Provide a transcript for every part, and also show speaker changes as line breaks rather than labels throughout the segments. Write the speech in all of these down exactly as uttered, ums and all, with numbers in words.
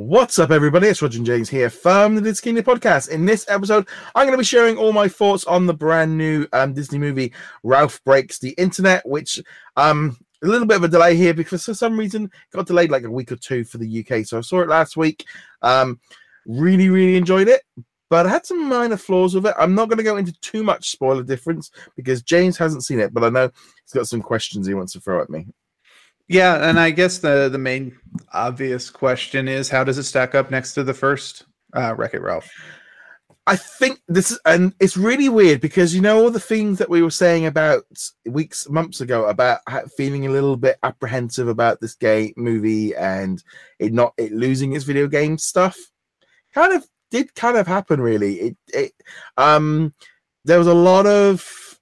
What's up, everybody? It's Roger and James here from the Disney Kingdom podcast. In this episode, I'm going to be sharing all my thoughts on the brand new um, Disney movie Ralph Breaks the Internet, which um a little bit of a delay here because for some reason it got delayed like a week or two for the U K. So I saw it last week. Um, really, really enjoyed it, but I had some minor flaws with it. I'm not going to go into too much spoiler difference because James hasn't seen it, but I know he's got some questions he wants to throw at me.
Yeah, and I guess the the main obvious question is, how does it stack up next to the first uh, Wreck-It Ralph?
I think this is, and it's really weird because, you know, all the things that we were saying about weeks, months ago about feeling a little bit apprehensive about this game movie and it not it losing its video game stuff, kind of did kind of happen. Really, it it um there was a lot of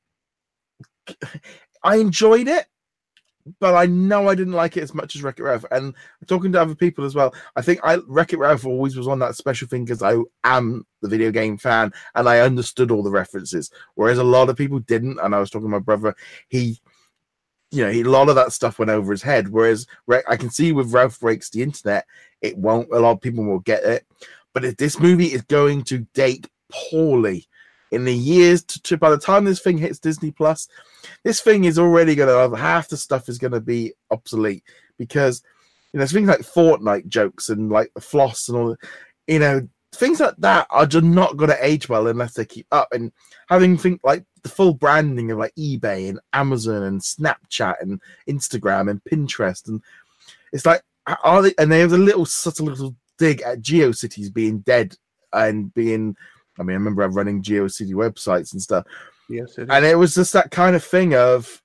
I enjoyed it. But I know I didn't like it as much as Wreck-It Ralph. And talking to other people as well, I think I Wreck-It Ralph always was on that special thing because I am the video game fan and I understood all the references, whereas a lot of people didn't. And I was talking to my brother, he, you know, he, a lot of that stuff went over his head. Whereas I can see with Ralph Breaks the Internet, it won't. A lot of people will get it. But if this movie is going to date poorly in the years to, to by the time this thing hits Disney Plus, this thing is already going to have half the stuff is going to be obsolete because, you know, things like Fortnite jokes and like the floss and all, you know, things like that are just not going to age well unless they keep up. And having think like the full branding of like eBay and Amazon and Snapchat and Instagram and Pinterest, and it's like, are they? And there's a little subtle little dig at GeoCities being dead and being. I mean, I remember I'm running GeoCity websites and stuff.
Yes, it
and it was just that kind of thing of,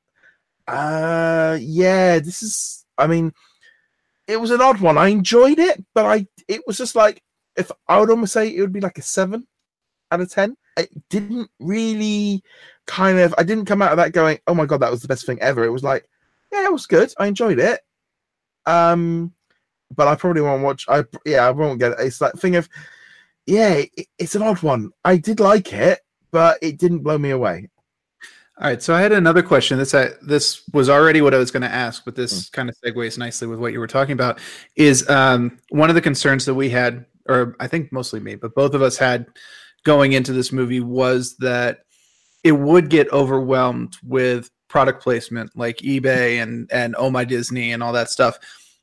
uh, yeah, this is, I mean, it was an odd one. I enjoyed it, but I, it was just like, if I would almost say it would be like a seven out of ten. It didn't really kind of, I didn't come out of that going, oh my God, that was the best thing ever. It was like, yeah, it was good. I enjoyed it. Um, but I probably won't watch, I, yeah, I won't get it. It's that thing of, yeah, it, it's an odd one. I did like it, but it didn't blow me away.
All right, so I had another question. This I, this was already what I was going to ask, but this mm. kind of segues nicely with what you were talking about. Is um, one of the concerns that we had, or I think mostly me, but both of us had going into this movie was that it would get overwhelmed with product placement like eBay and and Oh My Disney and all that stuff.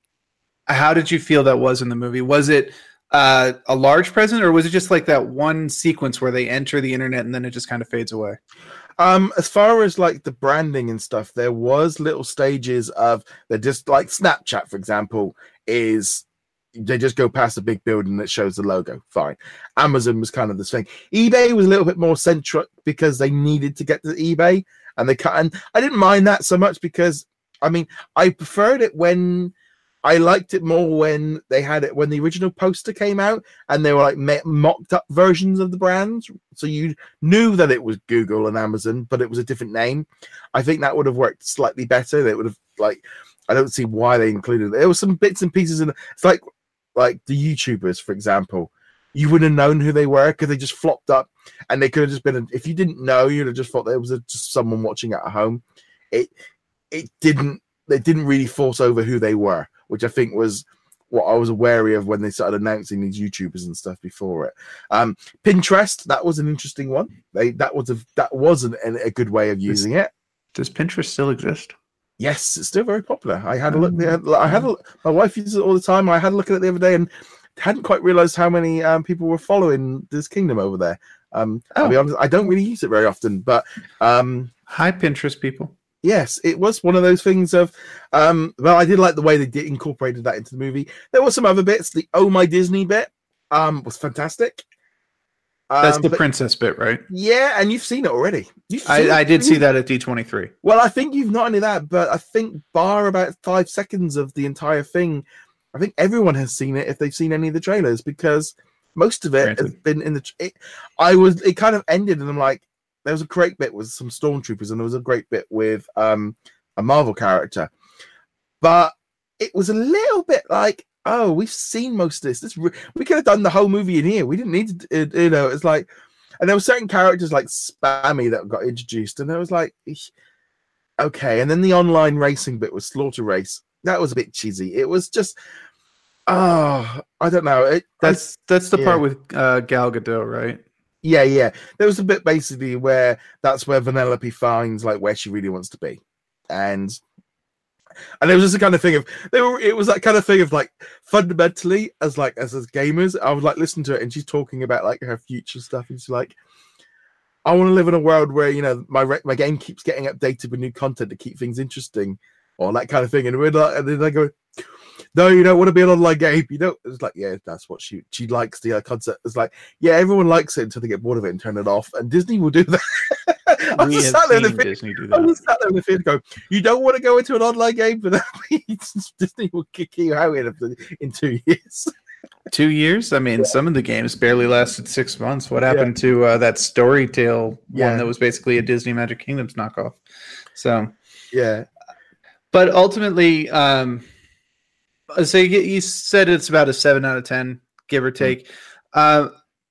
How did you feel that was in the movie? Was it uh a large present, or was it just like that one sequence where they enter the internet and then it just kind of fades away?
Um as far as like the branding and stuff, there was little stages of, they're just like Snapchat, for example, is they just go past a big building that shows the logo. Fine. Amazon was kind of this thing. eBay was a little bit more centric because they needed to get to eBay, and they cut, and I didn't mind that so much because I mean I preferred it when I liked it more when they had it, when the original poster came out and they were like mocked up versions of the brands. So you knew that it was Google and Amazon, but it was a different name. I think that would have worked slightly better. They would have, like, I don't see why they included it. There were some bits and pieces in it. It's like, like the YouTubers, for example, you wouldn't have known who they were because they just flopped up, and they could have just been, a, if you didn't know, you'd have just thought there was a, just someone watching at home. It, it didn't, they didn't really force over who they were, which I think was what I was wary of when they started announcing these YouTubers and stuff before it. Um, Pinterest, that was an interesting one. They that was a that wasn't a, a good way of using it.
Does Pinterest still exist?
Yes, it's still very popular. I had a look. Had, I had a, my wife uses it all the time. I had a look at it the other day and hadn't quite realized how many um, people were following this kingdom over there. Um, oh. I'll be honest, I don't really use it very often, but um,
hi, Pinterest people.
Yes, it was one of those things of, um, well, I did like the way they did incorporated that into the movie. There were some other bits. The Oh My Disney bit um, was fantastic. Um,
That's the
but,
princess bit, right?
Yeah, and you've seen it already. You've
I,
seen
I
it.
did see that at D twenty-three.
Well, I think you've not only that, but I think bar about five seconds of the entire thing, I think everyone has seen it if they've seen any of the trailers, because most of it Granted. has been in the... It, I was... It kind of ended, and I'm like, there was a great bit with some stormtroopers, and there was a great bit with um, a Marvel character. But it was a little bit like, oh, we've seen most of this. This re- we could have done the whole movie in here. We didn't need to, it, you know, it's like, and there were certain characters like Spammy that got introduced, and it was like, okay. And then the online racing bit was Slaughter Race. That was a bit cheesy. It was just, Oh, I don't know. It,
That's that's the
yeah.
part with uh, Gal Gadot, right?
Yeah, yeah. There was a bit basically where that's where Vanellope finds like where she really wants to be, and and it was just the kind of thing of they were. It was that kind of thing of like fundamentally as like as as gamers, I would like listen to it, and she's talking about like her future stuff, and she's like, I want to live in a world where you know my re- my game keeps getting updated with new content to keep things interesting, or that kind of thing. And we're like, and then they go, no, you don't want to be an online game. You know, it's like, yeah, that's what she she likes the uh, concept. It's like, yeah, everyone likes it until they get bored of it and turn it off. And Disney will do that. I was
We
just
have
sat there in the
seen
theater.
Disney do
I
that.
was sat there in the theater going, you don't want to go into an online game, but that means Disney will kick you out in, in two years.
Two years? I mean,
Yeah.
some of the games barely lasted six months. What happened yeah. to uh, that Storytale
Yeah.
one that was basically a Disney Magic Kingdoms knockoff? So,
yeah.
But ultimately, um, so you, you said it's about a seven out of ten, give or take. Mm-hmm. Uh,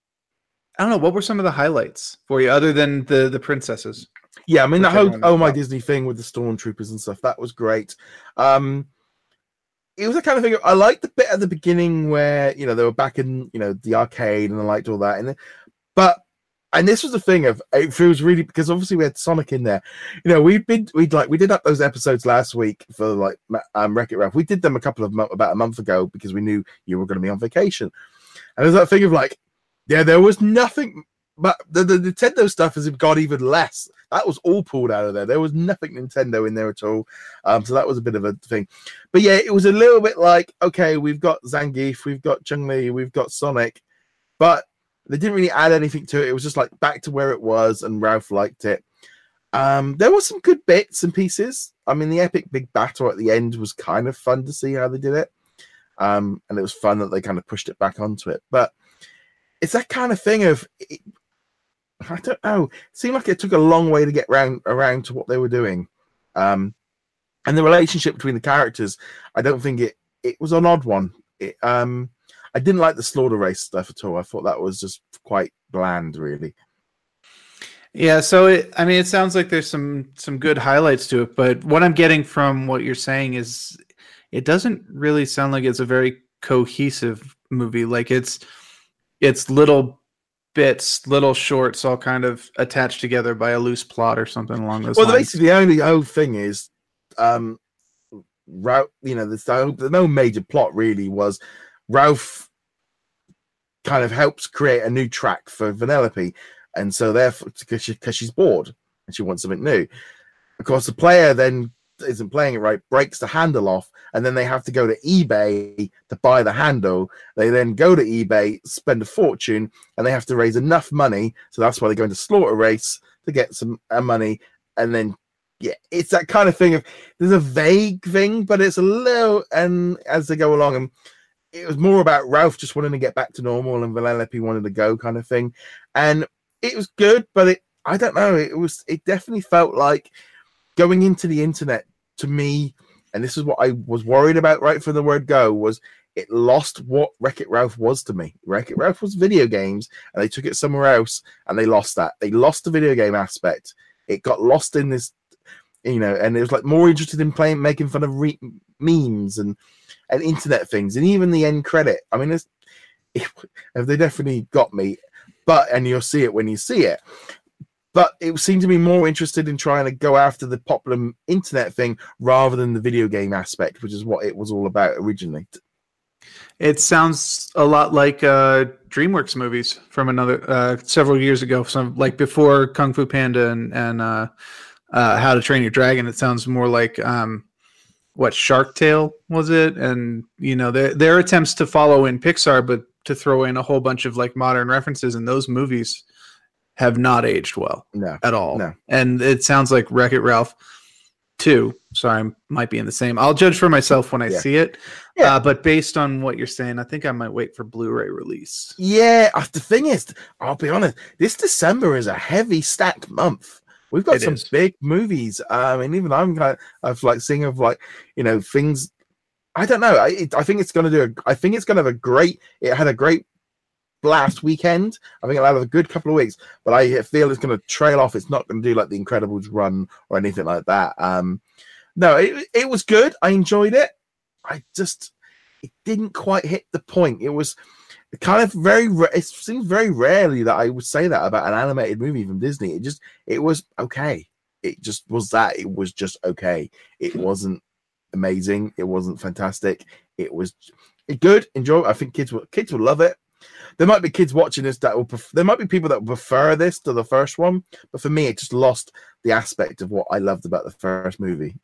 I don't know. What were some of the highlights for you, other than the the princesses?
Yeah, I mean the whole oh my Disney thing with the stormtroopers and stuff, that was great. Um, it was the kind of thing I liked the bit at the beginning where you know they were back in you know the arcade and I liked all that, and then, but and this was the thing of it feels really because obviously we had Sonic in there. You know we've been we'd like we did up those episodes last week for like um Wreck-It Ralph. We did them a couple of mo- about a month ago because we knew you were going to be on vacation, and there's that thing of like. Yeah, there was nothing, but the, the Nintendo stuff has got even less. That was all pulled out of there. There was nothing Nintendo in there at all. Um, so that was a bit of a thing. But yeah, it was a little bit like, okay, we've got Zangief, we've got Chun-Li, we've got Sonic, but they didn't really add anything to it. It was just like back to where it was, and Ralph liked it. Um, there were some good bits and pieces. I mean, the epic big battle at the end was kind of fun to see how they did it. Um, and it was fun that they kind of pushed it back onto it. But it's that kind of thing of, it, I don't know, it seemed like it took a long way to get around, around to what they were doing. Um, and the relationship between the characters, I don't think it, it was an odd one. It, um, I didn't like the slaughter race stuff at all. I thought that was just quite bland, really.
Yeah, so it, I mean, it sounds like there's some some good highlights to it, but what I'm getting from what you're saying is it doesn't really sound like it's a very cohesive movie. Like it's it's little bits, little shorts, all kind of attached together by a loose plot or something along those
well,
lines. Well,
basically, the only whole thing is, um, Ralph. You know, there's no, there's no major plot really. Was Ralph kind of helps create a new track for Vanellope, and so therefore, because she, because she's bored and she wants something new. Of course, the player then isn't playing it right, breaks the handle off, and then they have to go to eBay to buy the handle. They then go to eBay, spend a fortune, and they have to raise enough money. So that's why they go into slaughter race to get some uh, money. And then, yeah, it's that kind of thing of there's a vague thing, but it's a little, and as they go along, and it was more about Ralph just wanting to get back to normal and Vanellope wanted to go kind of thing. And it was good, but it, I don't know, it was, it definitely felt like going into the internet to me, and this is what I was worried about right from the word go, was it lost what Wreck-It Ralph was to me. Wreck-It Ralph was video games, and they took it somewhere else, and they lost that. They lost the video game aspect. It got lost in this, you know, and it was like more interested in playing, making fun of re- memes and and internet things, and even the end credit. I mean, it's, it, they definitely got me, but and you'll see it when you see it. But it seemed to be more interested in trying to go after the popular internet thing rather than the video game aspect, which is what it was all about originally.
It sounds a lot like uh, DreamWorks movies from another uh, several years ago, some like before Kung Fu Panda and and uh, uh, How to Train Your Dragon. It sounds more like um, what Shark Tale was it, and you know their their attempts to follow in Pixar, but to throw in a whole bunch of like modern references in those movies have not aged well
no,
at all.
No.
And it sounds like Wreck-It Ralph two. Sorry, I might be in the same. I'll judge for myself when I
yeah.
see it.
Yeah.
Uh, but based on what you're saying, I think I might wait for Blu-ray release.
Yeah. The thing is, I'll be honest, this December is a heavy stacked month. We've got it some is. big movies. Um, and even I'm kind of, of like seeing of like, you know, things. I don't know. I, it, I think it's going to do, a, I think it's going to have a great, it had a great last weekend. I think it'll have a good couple of weeks, but I feel it's going to trail off. It's not going to do like the Incredibles run or anything like that. Um, no, it, it was good. I enjoyed it. I just, it didn't quite hit the point. It was kind of very, it seems very rarely that I would say that about an animated movie from Disney. It just, it was okay. It just was that. It was just okay. It wasn't amazing. It wasn't fantastic. It was good. Enjoy. I think kids will, kids will love it. There might be kids watching this that will, pref- there might be people that will prefer this to the first one. But for me, it just lost the aspect of what I loved about the first movie.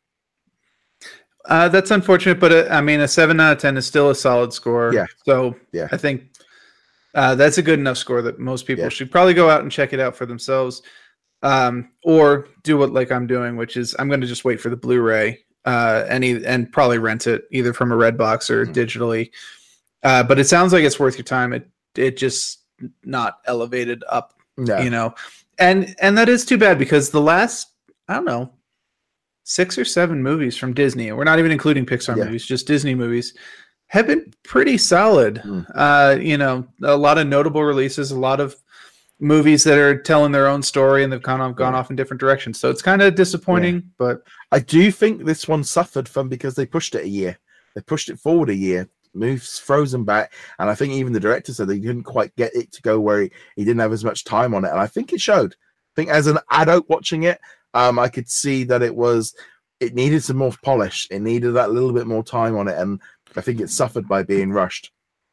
Uh, that's unfortunate, but uh, I mean, a seven out of ten is still a solid score.
Yeah.
So
yeah,
I think uh, that's a good enough score that most people
yeah.
should probably go out and check it out for themselves, um, or do what like I'm doing, which is I'm going to just wait for the Blu-ray uh, and e- and probably rent it either from a Redbox or mm. digitally. Uh, but it sounds like it's worth your time. It it just not elevated up,
no.
you know, and and that is too bad because the last I don't know. six or seven movies from Disney, and we're not even including Pixar yeah. movies, just Disney movies, have been pretty solid. Mm. Uh, you know, a lot of notable releases, a lot of movies that are telling their own story and they've kind of gone yeah. off in different directions. So it's kind of disappointing, yeah. but
I do think this one suffered from because they pushed it a year. They pushed it forward a year, moves Frozen back, and I think even the director said they didn't quite get it to go where he, he didn't have as much time on it, and I think it showed. I think as an adult watching it, Um, I could see that it was, it needed some more polish. It needed that little bit more time on it. And I think it suffered by being rushed.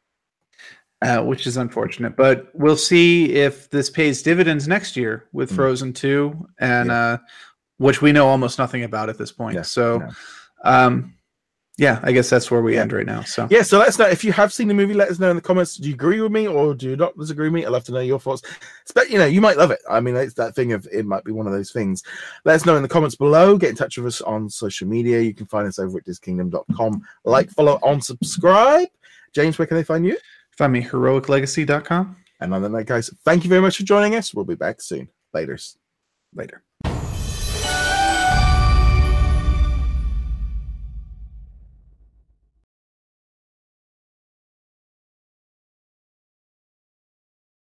Uh, which is unfortunate. But we'll see if this pays dividends next year with mm. Frozen two, and yeah. uh, which we know almost nothing about at this point. Yeah, so, no. um, yeah, I guess that's where we yeah. end right now. So
yeah, so let us know if you have seen the movie. Let us know in the comments. Do you agree with me or do you not disagree with me? I'd love to know your thoughts. But you know, you might love it. I mean, it's that thing of it might be one of those things. Let us know in the comments below. Get in touch with us on social media. You can find us over at Disney Kingdom dot com. Like, follow, on, subscribe. James, where can they find you?
Find me heroic legacy dot com.
And on that, guys, thank you very much for joining us. We'll be back soon. Laters.
Later.